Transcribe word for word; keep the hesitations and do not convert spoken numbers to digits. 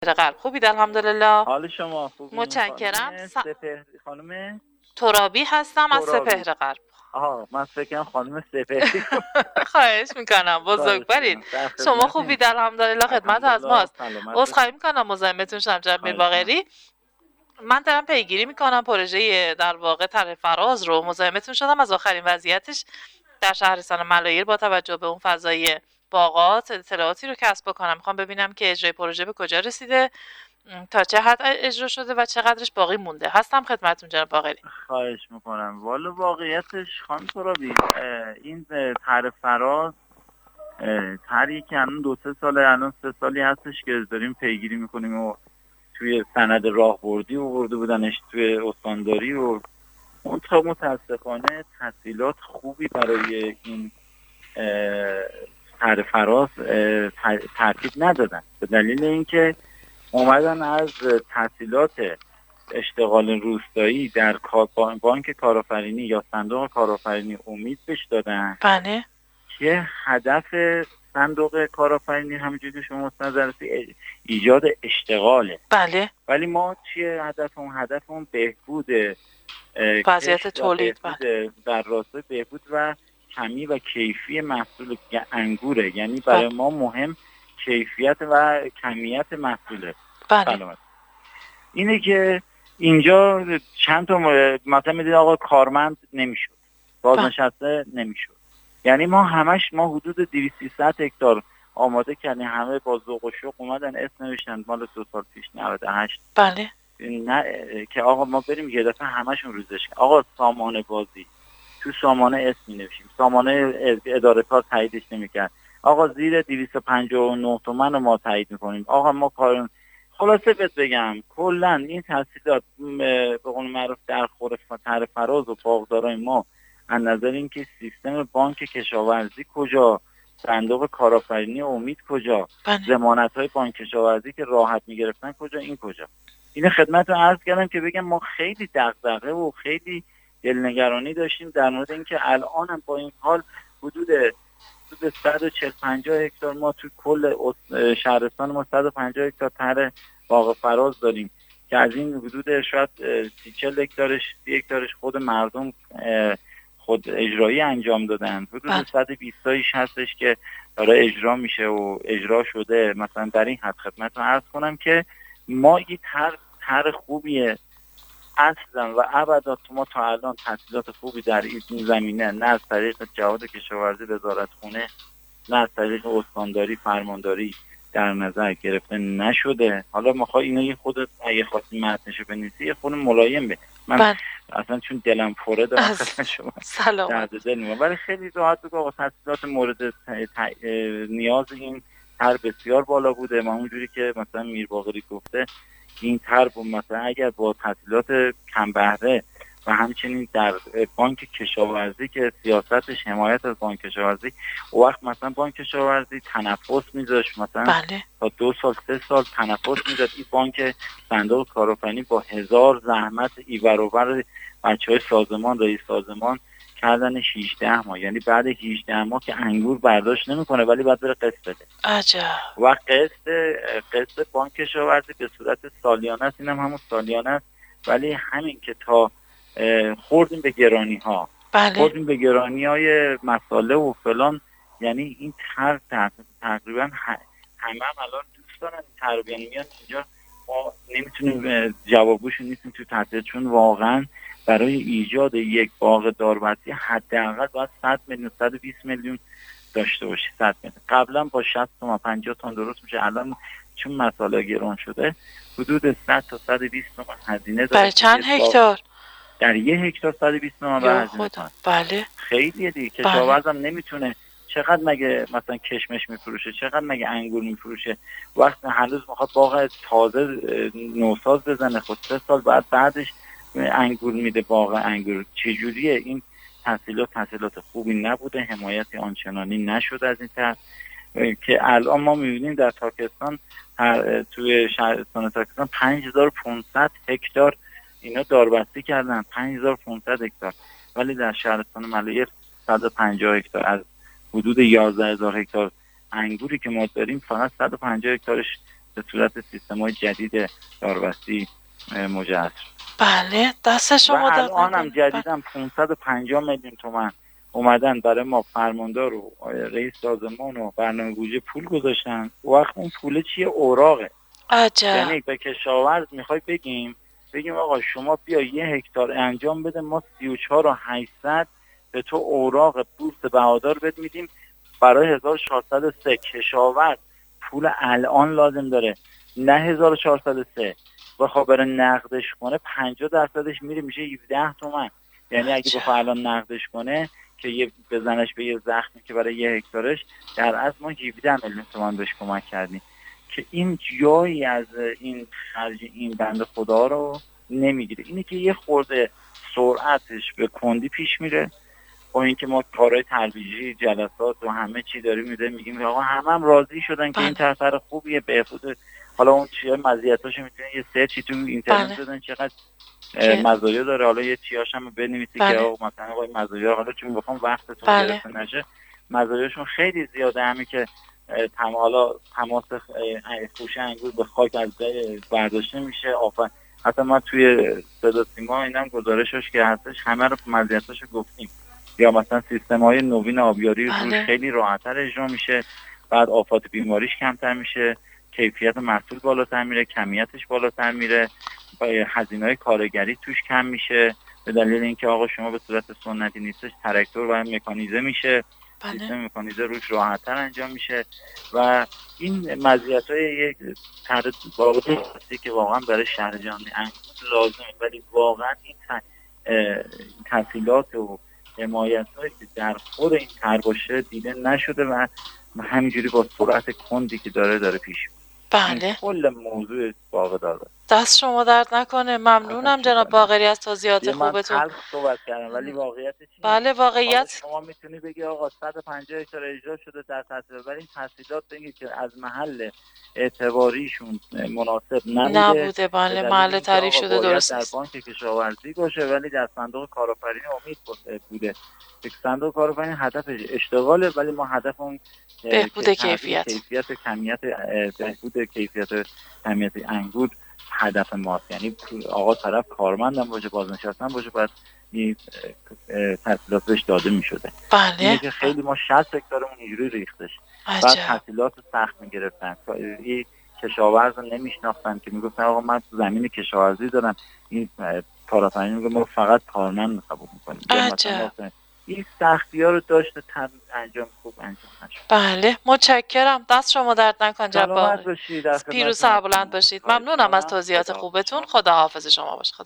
قلب خوبید الحمدلله. حال شما خوبین؟ متشکرم. خانم س... سپهر خانم ترابی هستم از ترابی. سپهر غرب. آها من فکرم خانم سپهری. خواهش میکنم، بزرگوارید. شما خوبید الحمدلله، خدمت از ماست. عذرخواهی میکنم مزاحمتون شدم جناب میرباقری. من دارم پیگیری میکنم پروژه در واقع طرح فراز رو. مزاحمتون شدم از آخرین وضعیتش در شهرستان ملاییر با توجه به اون فضای باغات اطلاعاتی رو کسب بکنم. میخوام ببینم که اجرای پروژه به کجا رسیده، تا چه حد اجرا شده و چقدرش باقی مونده. هستم خدمتتون جناب باقری. خواهش میکنم. والا واقعیتش خانم ترابی این طرح فراز طرحی که الان دو سه ساله الان سه سالی هستش که داریم پیگیری میکنیم و توی سند راهبردی آورده بودنش توی استانداری و اون تا متاسفانه تحصیلات خوبی برای این طرح فراز ترتیب ندادن، به دلیل اینکه اومدن از تحصیلات اشتغال روستایی در بانک کارآفرینی یا صندوق کارآفرینی امید بهش دادن. بله. که هدف صندوق کارآفرینی همونجوری که شما نظر ایجاد اشتغاله. بله. ولی ما چیه هدفمون؟ هدفمون بهبود وضعیت تولید، بله، در راستای بهبود و کمی و کیفی محصول انگوره. یعنی برای بله. ما مهم کیفیت و کمیت محصوله. بله. اینه که اینجا چند تا مثلا میدید آقا کارمند نمیشد، بازنشسته نمیشد. یعنی ما همش ما حدود دویست سیصد هکتار آماده کردیم، همه با ذوق و شوق اومدن اسم نوشتن مال دو سال پیش نود و هشت. بله. نه که آقا ما بریم یه دفعه همشون ریزش. آقا سامانه بازی تو سامانه اسم می‌نوشیم، سامانه اداره کار تاییدش نمی‌کرد. آقا زیر دویست و پنجاه و نه تومن ما تایید می‌کنیم. آقا ما کار خلاصه بهت بگم کلا این تحصیلات به قول معروف در خور طرح فراز و باغدارای ما از نظر اینکه سیستم بانک کشاورزی کجا، صندوق کارآفرینی امید کجا، ضمانت‌های بانک کشاورزی که راحت می‌گرفتن کجا، این کجا. این خدمت رو عرض کردم که بگم ما خیلی دغدغه و خیلی دلنگرانی داشتیم در مورد اینکه الان هم با این حال حدود حدود صد و چهل پنجاه هکتار ما تو کل شهرستان ما صد و پنجاه هکتار طرح باغ فراز داریم که از این حدود شاید سی چهل هکتارش سی هکتارش خود مردم خود اجرایی انجام دادن. حدود صد و بیست تایش هستش که داره اجرا میشه و اجرا شده. مثلا در این حد خدمت رو عرض کنم که ما این طرح طرح خوبیه اصلا و ابدا. تو ما تا الان تحصیلات خوبی در این زمینه نه از طریق جهاد کشاورزی وزارتخونه نه از طریق استانداری فرمانداری در نظر گرفته نشده. حالا میخوای اینا یه خود اگه خواستی متنشو بنویسی یه خود ملایم به من بله. اصلا چون دلم پره دارم شما درد دل میگم، ولی خیلی راحت بگم آقا تحصیلات مورد ت... ت... نیاز این هر بسیار بالا بوده. ما اونجوری که مثلا میرباقری گفته این طرح مثلا اگر با تحصیلات کم بهره و همچنین در بانک کشاورزی که سیاستش حمایت از بانک کشاورزی، او وقت مثلا بانک کشاورزی تنفس میذاشت مثلا بله. تا دو سال سه سال تنفس میداد. این بانک صندوق کارآفرینی با هزار زحمت ایوروبر بچهای سازمان رئیس سازمان کردن شانزده ماه، یعنی بعد هجده ماه که انگور برداشت نمیکنه ولی بعد بره قسط بده. عجب. و قسط قسط بانک کشاورزی به صورت سالیانه است، اینم همون سالیانه است، ولی همین که تا خوردیم به گرانی ها بله. خوردیم به گرانی های مساله و فلان. یعنی این طرح تقریبا همه هم الان دوست دارن تقریبا میان اینجا، ما نمیتونیم جوابگوشون نیستیم تو تحصیل، چون واقعا برای ایجاد یک باغ داربستی حداقل باید صد میلیون صد و بیست میلیون داشته باشی. صد میلیون قبلا با شصت تومن پنجاه تومن درست میشه. الان چون مساله گران شده حدود صد تا صد و بیست تومن هزینه داره. برای چند هکتار؟ در یک هکتار صد و بیست تومن برای هزینه. بله. خیلیه دیگه. کشاورزم نمیتونه چقدر مگه مثلا کشمش میفروشه، چقدر مگه انگور میفروشه، وقتی هنوز میخواد باغ تازه نوساز بزنه خود سه سال بعد بعدش انگور میده باغ انگور. چجوریه این تحصیلات؟ تحصیلات خوبی نبوده، حمایتی آنچنانی نشده از این طرح که الان ما میبینیم در تاکستان توی شهرستان تاکستان پنج هزار و پانصد هکتار اینا داربستی کردن، پنج هزار و پانصد هکتار، ولی در شهرستان ملاییر صد و پنجاه هکتار از حدود یازده هزار هکتار انگوری که ما داریم فقط صد و پنجاه هکتارش به صورت سیستم‌های جدید داربستی مجهز شد. بله دست شما و در الان هم جدیداً پانصد و پنجاه میلیون تومان اومدن برای ما فرماندار و رئیس سازمان و برنامه بودجه پول گذاشتن. وقت اون پول چیه؟ اوراقه. عجب. یعنی به کشاورز میخوای بگیم بگیم آقا شما بیا یه هکتار انجام بده، ما سی و چهار و هشتصد به تو اوراق بورس بهادار بد میدیم برای هزار و چهارصد و سه. کشاورز پول الان لازم داره نه هزار و چهارصد و سه، بخواه بره نقدش کنه پنجاه درصدش میره میشه هفده تومن. یعنی اگه بخواه الان نقدش کنه که یه بزنش به یه زخمی که برای یه هکتارش، در اصل ما هفده میلیون تومان بهش کمک کردیم که این جایی از این خرج این بند خدا رو نمیگیره. اینه که یه خورده سرعتش به کندی پیش میره. با اینکه ما کارهای ترویجی جلسات و همه چی داریم میده میگیم آقا همه هم راضی شدن که این طرف خوبیه بهبود. حالا اون چیه مزیتاشو میتونن یه سرچی تو اینترنت بدن چقدر مزایا داره. حالا یه چیاش هم بنویسی که آقا مثلا آقا مزایا، حالا چون بخوام وقتتون گرفته نشه، مزایاشون خیلی زیاده. همین که تم حالا تماس فوش انگور به خاک از جای برداشته میشه. آفن حتی ما توی صدا سیما اینم گزارشش که هستش همه رو مزیتاشو گفتیم. یا مثلا سیستم‌های نوین آبیاری روش خیلی راحت‌تر اجرا میشه، بعد آفات بیماریش کمتر میشه، کیفیت محصول بالاتر میره، کمیتش بالاتر میره، هزینه‌های کارگری توش کم میشه به دلیل اینکه آقا شما به صورت سنتی نیستش، تراکتور و مکانیزه میشه. بله. سیستم مکانیزه روش راحت‌تر انجام میشه و این مزیت‌های یک طرح واقعی که واقعا برای شهر جهانی لازمه، ولی واقعا این تسهیلات و حمایت‌هایی که در خود این طرح باشه دیده نشده و همینجوری با سرعت کندی که داره داره پیش میره. بله. کل موضوع باغ داره. دست شما درد نکنه. ممنونم جناب باقری از توضیحات خوبتون. من تلخ صحبت کردم ولی واقعیت چیه؟ بله واقعیت شما میتونی بگی آقا صد و پنجاه هکتار اجرا شده در تحصیلات، ولی این تحصیلات بگید که از محل اعتباریشون مناسب نبوده. نبوده بله محل تعریف شده درست در بانک کشاورزی باشه ولی در صندوق کارآفرینی امید بوده. یک صندوق کارآفرینی هدفش اشتغاله، ولی ما هدفمون بهبود کیفیت کیفیت کمیت بهبود کیفیت کمیت انگور هدف ماست. یعنی آقا طرف کارمندم باشه، بازنشستم باشه، باید این تحصیلات بهش داده می شده. بله. اینه که خیلی ما شصت هکتارمون اینجوری ریختش. بعد تحصیلات سخت می گرفتن. این کشاورز رو نمیشناختن که میگفتن آقا من زمین کشاورزی دارم، این کارآفرین میگه ما فقط کارمند قبول میکنیم. این سختی ها رو داشته تم انجام خوب انجام نشد. بله متشکرم. دست شما درد نکن جناب. سلامت باشید. پیروز سربلند باشید. ممنونم از توضیحات خوبتون. خدا حافظ شما باشه.